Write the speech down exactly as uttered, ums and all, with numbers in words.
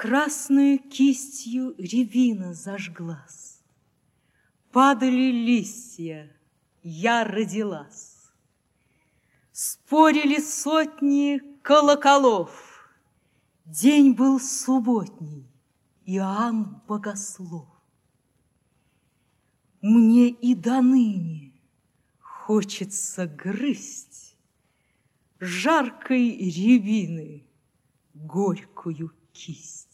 Красную кистью рябина зажглась, падали листья, я родилась. Спорили сотни колоколов, день был субботний, Иоанн Богослов. Мне и доныне хочется грызть жаркой рябины горькую кисть.